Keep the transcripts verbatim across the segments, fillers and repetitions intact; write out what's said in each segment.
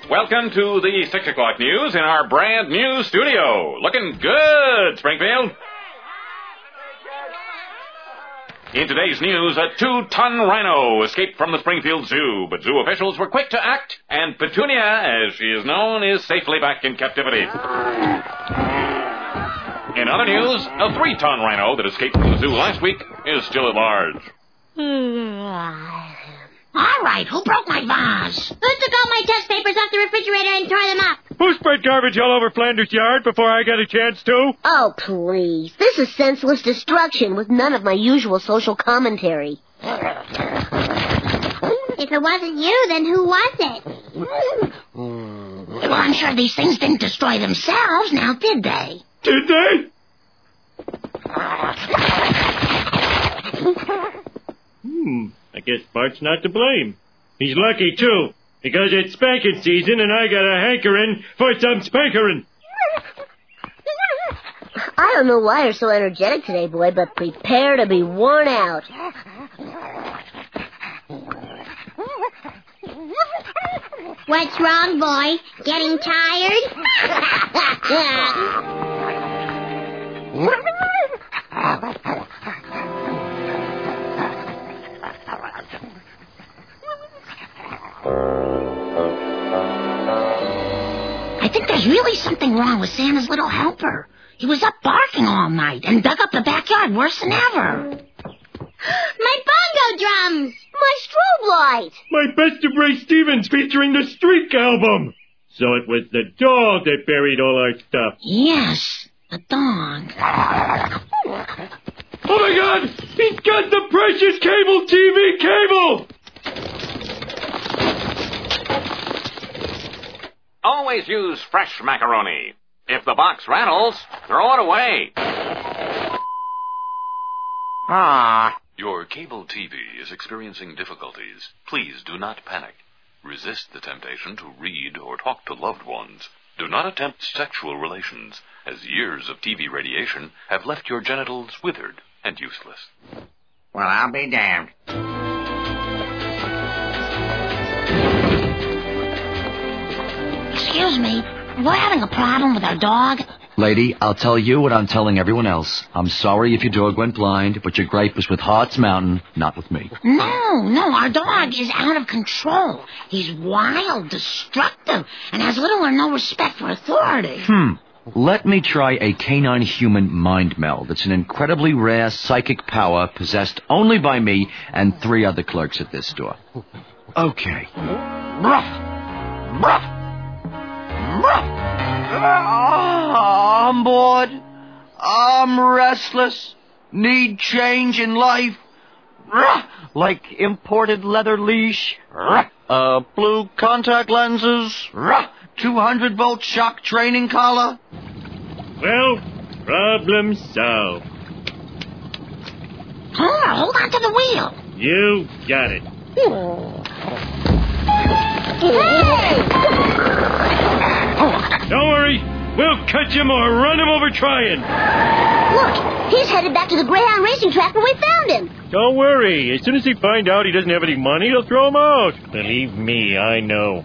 Welcome to the six o'clock news in our brand new studio. Looking good, Springfield. In today's news, a two-ton rhino escaped from the Springfield Zoo, but zoo officials were quick to act, and Petunia, as she is known, is safely back in captivity. In other news, a three-ton rhino that escaped from the zoo last week is still at large. All right, who broke my vase? Who took all my test papers off the refrigerator and tore them up? Who spread garbage all over Flanders Yard before I got a chance to? Oh, please. This is senseless destruction with none of my usual social commentary. If it wasn't you, then who was it? Well, I'm sure these things didn't destroy themselves, now did they? Did they? hmm, I guess Bart's not to blame. He's lucky, too, because it's spanking season and I got a hankering for some spankering. I don't know why you're so energetic today, boy, but prepare to be worn out. What's wrong, boy? Getting tired? I think there's really something wrong with Santa's little helper. He was up barking all night and dug up the backyard worse than ever. My bongo drums! My strobe light! My Best of Ray Stevens featuring the Streak album. So it was the dog that buried all our stuff. Yes, the dog. Oh, my God! He's got the precious cable T V cable! Always use fresh macaroni. If the box rattles, throw it away. Ah. Your cable T V is experiencing difficulties. Please do not panic. Resist the temptation to read or talk to loved ones. Do not attempt sexual relations, as years of T V radiation have left your genitals withered and useless. Well, I'll be damned. Excuse me, we're having a problem with our dog. Lady, I'll tell you what I'm telling everyone else. I'm sorry if your dog went blind, but your gripe was with Hearts Mountain, not with me. No, no, our dog is out of control. He's wild, destructive, and has little or no respect for authority. Hmm. Let me try a canine human mind meld. It's an incredibly rare psychic power possessed only by me and three other clerks at this store. Okay. Bruff! Bruff! Bruff! Ah, I'm bored. I'm restless. Need change in life. Like imported leather leash. Uh, blue contact lenses. two hundred volt shock training collar. Well, problem solved. Homer, hold on to the wheel. You got it. Don't worry. We'll catch him or run him over trying. Look, he's headed back to the Greyhound racing track where we found him. Don't worry. As soon as he finds out he doesn't have any money, he'll throw him out. Believe me, I know.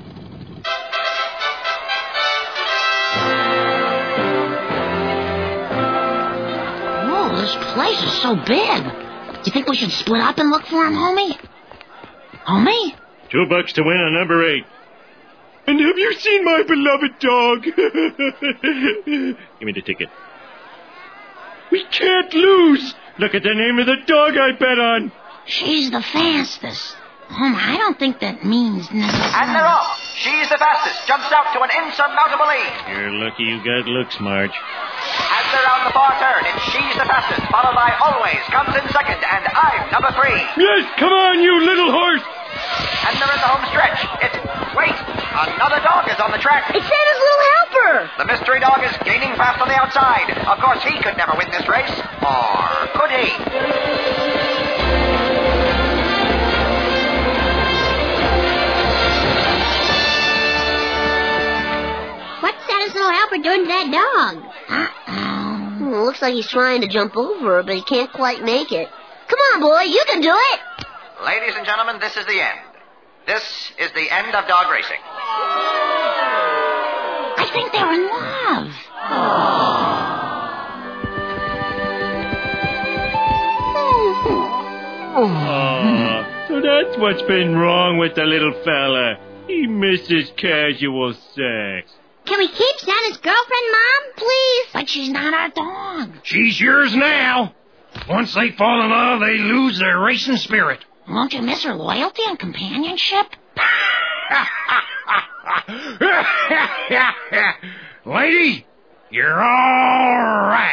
Whoa, this place is so big. Do you think we should split up and look for him, homie? Homie? Two bucks to win on number eight. And have you seen my beloved dog? Give me the ticket. We can't lose. Look at the name of the dog I bet on. She's the fastest. Homer, I don't think that means necessarily. And they're off. She's the fastest. Jumps out to an insurmountable lead. You're lucky you got looks, Marge. As they're round the far turn, it's She's the fastest, followed by Always comes in second, and I'm number three. Yes, come on, you little horse. And they're in the home stretch. It's... Wait! Another dog is on the track. It's Santa's little helper. The mystery dog is gaining fast on the outside. Of course, he could never win this race. Or could he? What's Santa's little helper doing to that dog? Uh-oh. Well, looks like he's trying to jump over her, but he can't quite make it. Come on, boy, you can do it. Ladies and gentlemen, this is the end. This is the end of dog racing. I think they're in love. Oh, so that's what's been wrong with the little fella. He misses casual sex. Can we keep Santa's girlfriend, Mom? Please? But she's not our dog. She's yours now. Once they fall in love, they lose their racing spirit. Won't you miss her loyalty and companionship? Lady, you're all right.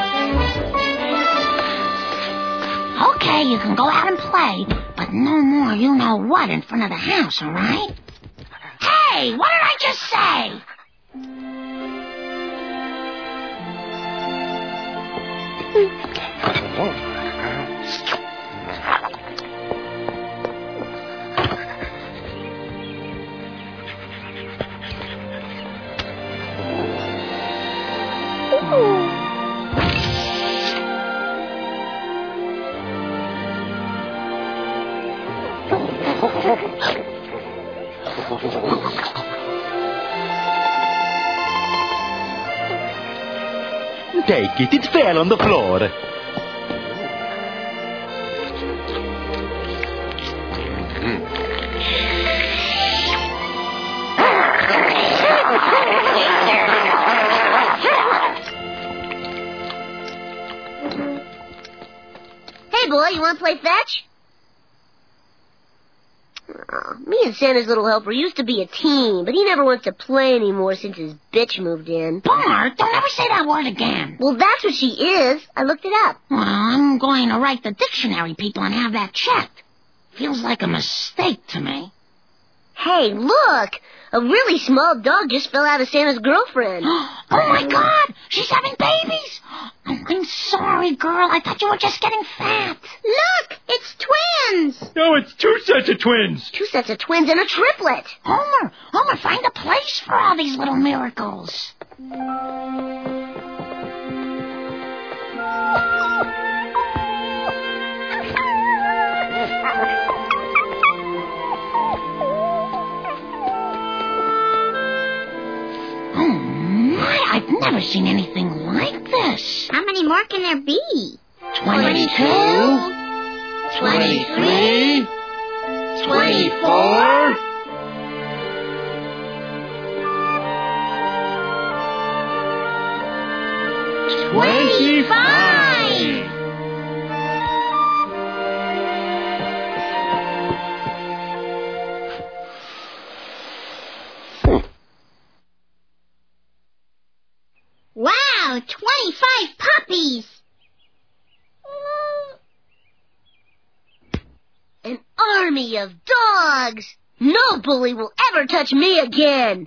Okay, you can go out and play, but no more you know what in front of the house, all right? Hey, what did I just say? Take it, it fell on the floor. Hey, boy, you want to play fetch? Oh, me and Santa's little helper used to be a team, but he never wants to play anymore since his bitch moved in. Bart, don't ever say that word again. Well, that's what she is. I looked it up. Well, I'm going to write the dictionary people and have that checked. Feels like a mistake to me. Hey, look! A really small dog just fell out of Santa's girlfriend. Oh, my God! She's having babies! Oh, I'm sorry, girl. I thought you were just getting fat. Look! It's twins! No, it's two sets of twins. Two sets of twins and a triplet. Homer, Homer, find a place for all these little miracles. I've never seen anything like this. How many more can there be? Twenty-two? Twenty-three? Twenty-four? Twenty-five! Wow, twenty-five puppies! An army of dogs! No bully will ever touch me again!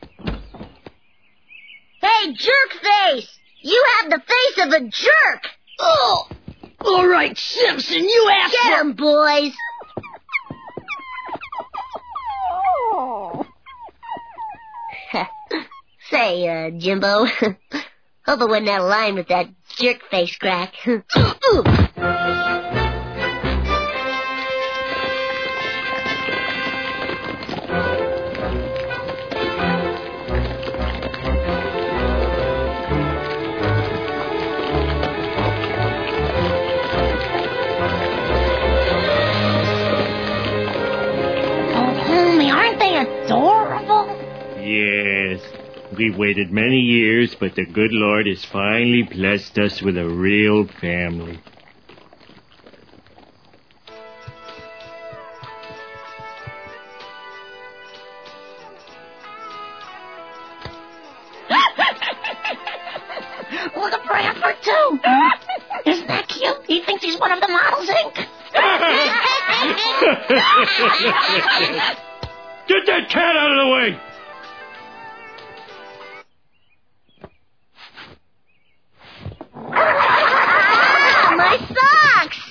Hey, Jerkface! You have the face of a jerk! Oh! All right, Simpson, you asked Get for... 'em, boys! Say, uh, Jimbo, hope I wasn't out of line with that jerk face crack. Yes, we waited many years, but the good Lord has finally blessed us with a real family. Look at Bradford, too. Isn't that cute? He thinks he's one of the models, Incorporated. Get that cat out of the way! My socks!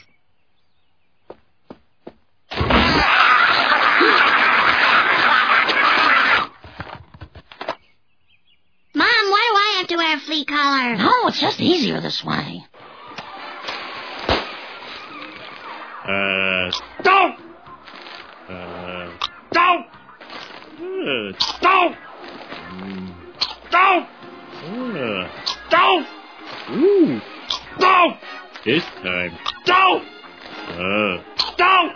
Mom, why do I have to wear a flea collar? No, it's just easier this way. Uh, don't! Uh, don't! Uh, don't! Mm. Don't! Ah. Don't! Ooh. Don't! This time. Don't! Ah. Don't!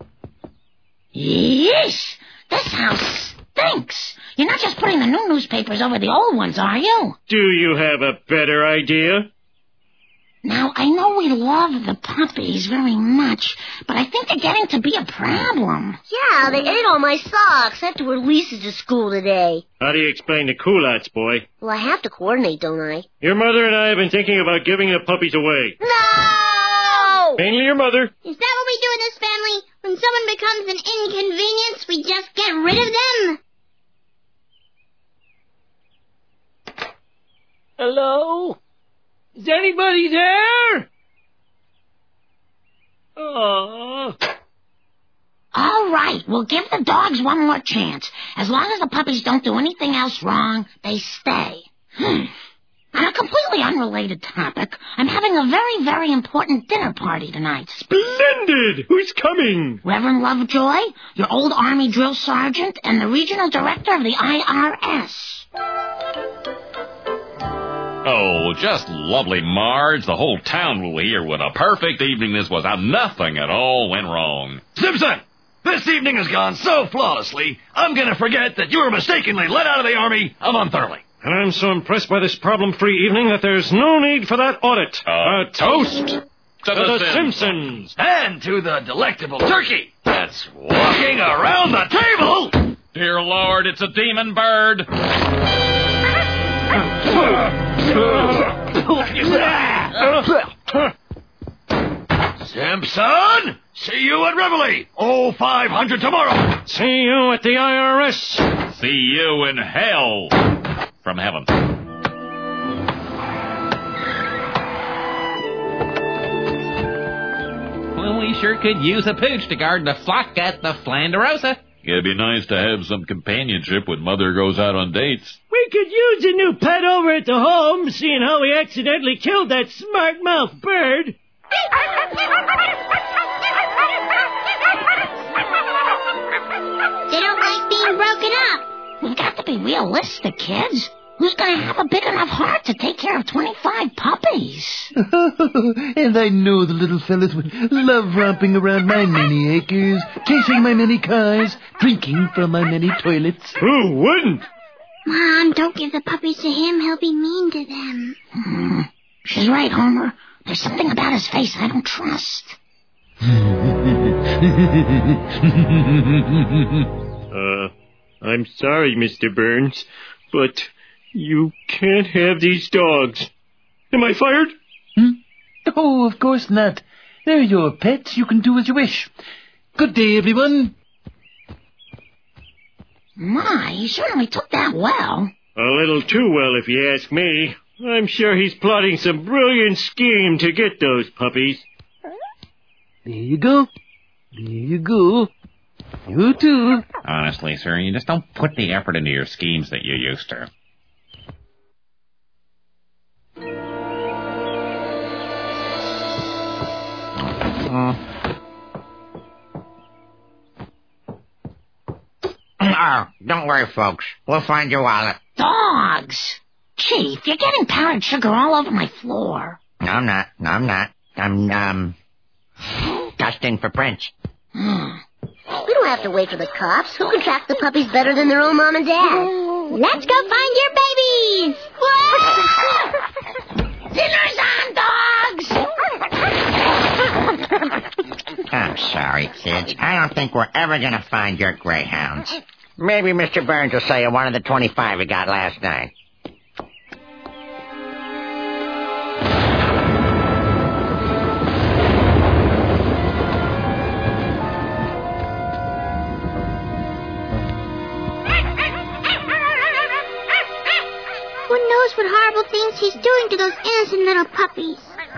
Yeesh! This house stinks. You're not just putting the new newspapers over the old ones, are you? Do you have a better idea? Now, I know we love the puppies very much, but I think they're getting to be a problem. Yeah, they ate all my socks. I have to wear Lisa's to school today. How do you explain the culottes, boy? Well, I have to coordinate, don't I? Your mother and I have been thinking about giving the puppies away. No! Mainly your mother. Is that what we do in this family? When someone becomes an inconvenience, we just get rid of them? Hello? Is anybody there? Oh. All right, we'll give the dogs one more chance. As long as the puppies don't do anything else wrong, they stay. Hmm. On a completely unrelated topic, I'm having a very, very important dinner party tonight. Splendid! Who's coming? Reverend Lovejoy, your old Army drill sergeant, and the regional director of the I R S. Oh, just lovely, Marge. The whole town will hear what a perfect evening this was. How nothing at all went wrong. Simpson! This evening has gone so flawlessly, I'm gonna forget that you were mistakenly let out of the Army a month early. And I'm so impressed by this problem-free evening that there's no need for that audit. Uh, a toast to, to the, the Simpsons. Simpsons. And to the delectable turkey that's walking around the table. Dear Lord, it's a demon bird. Simpson, see you at Reveille. Oh, five hundred tomorrow. See you at the I R S. See you in hell from heaven. Well, we sure could use a pooch to guard the flock at the Flanderosa. It'd be nice to have some companionship when Mother goes out on dates. We could use a new pet over at the home, seeing how we accidentally killed that smart-mouthed bird. They don't like being broken up. We've got to be realistic, kids. Who's going to have a big enough heart to take care of twenty-five puppies? And I know the little fellas would love romping around my many acres, chasing my many cars, drinking from my many toilets. Who wouldn't? Mom, don't give the puppies to him. He'll be mean to them. Hmm. She's right, Homer. There's something about his face I don't trust. uh, I'm sorry, Mister Burns, but you can't have these dogs. Am I fired? Hmm? Oh, of course not. They're your pets. You can do as you wish. Good day, everyone. My, he certainly took that well. A little too well, if you ask me. I'm sure he's plotting some brilliant scheme to get those puppies. There you go. There you go. You too. Honestly, sir, you just don't put the effort into your schemes that you used to. Uh. Oh, don't worry, folks. We'll find your wallet. Dogs! Chief, you're getting powdered sugar all over my floor. No, I'm not. No, I'm not. I'm, um, dusting for prints. We don't have to wait for the cops. Who can track the puppies better than their own mom and dad? Let's go find your babies! Dinner's on, dogs! I'm sorry, kids. I don't think we're ever going to find your greyhounds. Maybe Mister Burns will say one of the twenty-five we got last night. Who knows what horrible things he's doing to those innocent little puppies?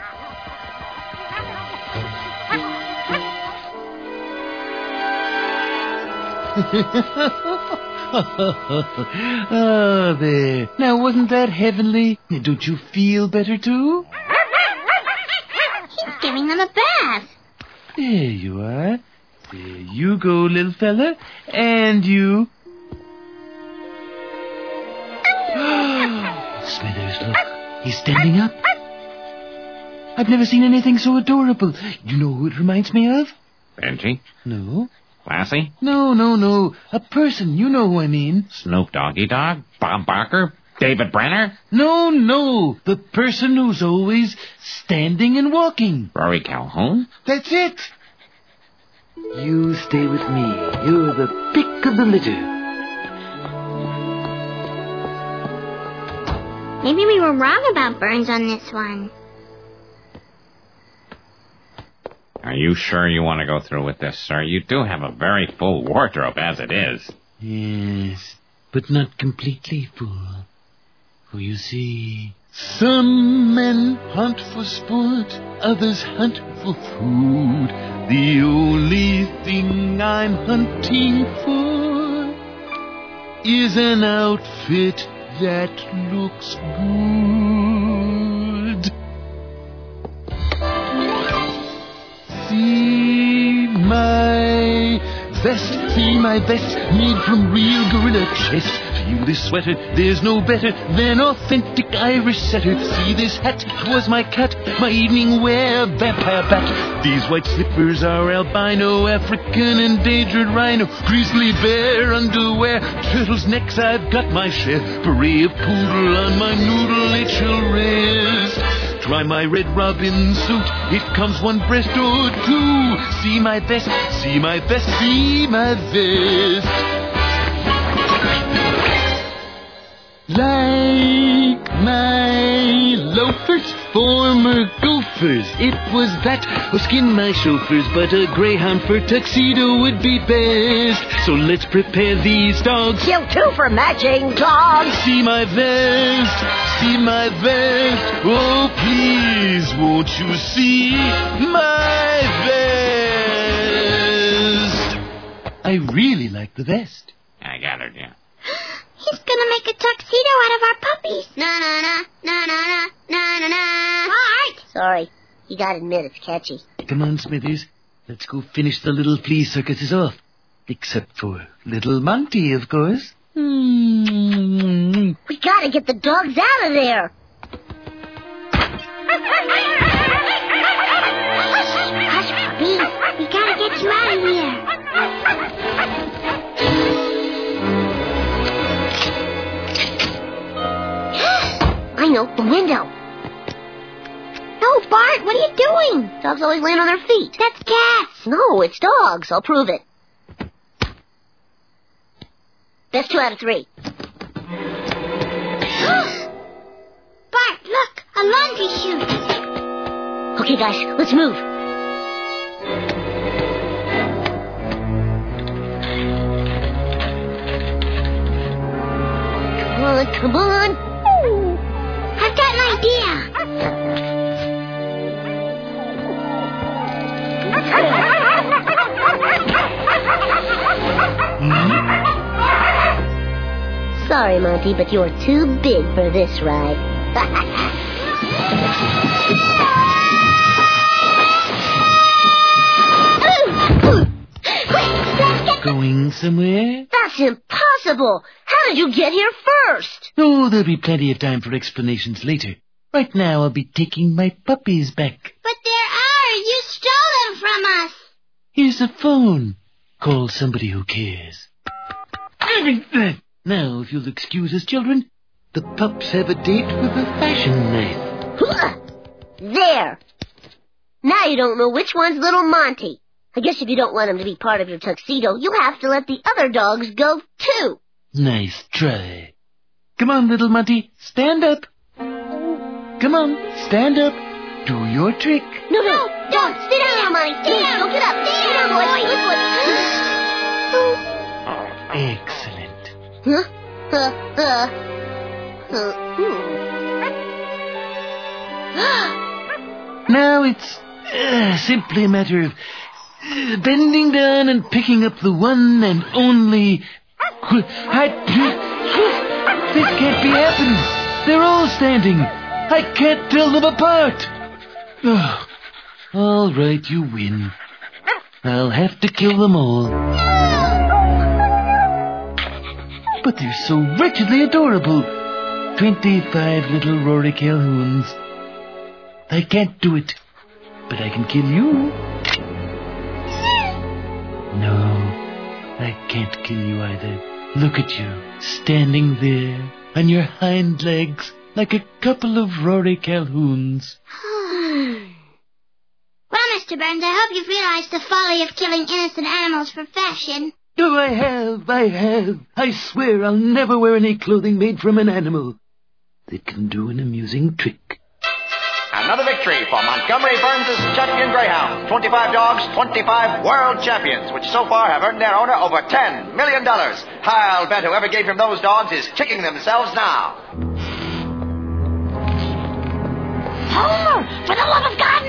Ah, there. Now, wasn't that heavenly? Don't you feel better, too? He's giving them a bath. There you are. There you go, little fella. And you. Smithers, look. He's standing up. I've never seen anything so adorable. You know who it reminds me of? Benji? No. Lassie? No, no, no. A person. You know who I mean. Snoop Doggy Dog? Bob Barker? David Brenner? No, no. The person who's always standing and walking. Rory Calhoun? That's it. You stay with me. You're the pick of the litter. Maybe we were wrong about Burns on this one. Are you sure you want to go through with this, sir? You do have a very full wardrobe as it is. Yes, but not completely full. For you see, some men hunt for sport, others hunt for food. The only thing I'm hunting for is an outfit that looks good. See my vest, see my vest, made from real gorilla chest. Feel this sweater, there's no better than authentic Irish setter. See this hat, 'twas my cat, my evening wear, vampire bat. These white slippers are albino, African endangered rhino, grizzly bear underwear, turtles' necks, I've got my share. Beret of poodle on my noodle, it shall rest. Try my Red Robin suit, it comes one breast or two. See my vest, see my vest, see my vest. Like my loafers, former gophers. It was that, or skin my chauffeurs, but a greyhound fur tuxedo would be best. So let's prepare these dogs. Kill two for matching dogs. See my vest, see my vest. Oh, please, won't you see my vest? I really like the vest. I gathered you. He's gonna make a tuxedo out of our puppies. Na na na na na na na na. Bart! Sorry, you gotta admit it's catchy. Come on, Smithers. Let's go finish the little flea circuses off. Except for little Monty, of course. Mm-hmm. We gotta get the dogs out of there. Hush, hush, puppies. We gotta get you out of here. I know, the window. No, Bart, what are you doing? Dogs always land on their feet. That's cats. No, it's dogs. I'll prove it. That's two out of three. Bart, look, a laundry chute. Okay, guys, let's move. Come on, come on. I've got an idea. Mm-hmm. Sorry, Monty, but you're too big for this ride. Going somewhere? That's impossible. How did you get here first? Oh, there'll be plenty of time for explanations later. Right now, I'll be taking my puppies back. But they're ours. You stole them from us. Here's a phone. Call somebody who cares. Now, if you'll excuse us, children, the pups have a date with a fashion knife. There. Now you don't know which one's little Monty. I guess if you don't want him to be part of your tuxedo, you'll have to let the other dogs go, too. Nice try. Come on, little Monty, stand up. Come on, stand up. Do your trick. No, no, don't. Sit down, Monty. Sit down. Don't get up. Sit down, boy. Good boy. Excellent. Huh? Uh, uh, uh, hmm. Now it's uh, simply a matter of uh, bending down and picking up the one and only... I... This can't be happening. They're all standing. I can't tell them apart. Oh, all right, you win. I'll have to kill them all. But they're so wretchedly adorable. twenty-five little Rory Calhouns. I can't do it, but I can kill you. No, I can't kill you either. Look at you, standing there on your hind legs like a couple of Rory Calhouns. Well, Mister Burns, I hope you've realized the folly of killing innocent animals for fashion. Oh, I have, I have. I swear I'll never wear any clothing made from an animal that can do an amusing trick. Another victory for Montgomery Burns' champion greyhounds. twenty-five dogs, twenty-five world champions, which so far have earned their owner over ten million dollars. I'll bet whoever gave him those dogs is kicking themselves now. Homer, for the love of God,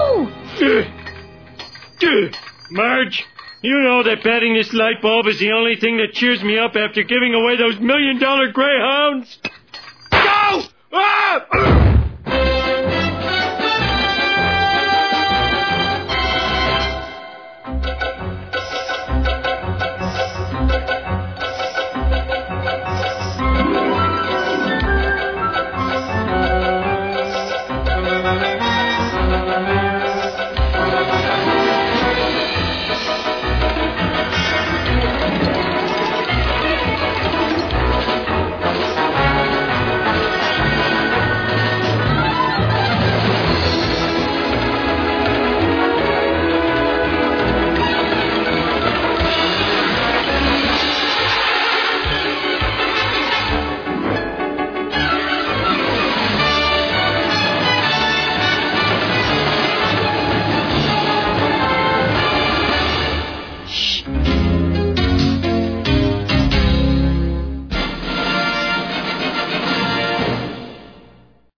no! Marge, you know that batting this light bulb is the only thing that cheers me up after giving away those million-dollar greyhounds. Go! Ah!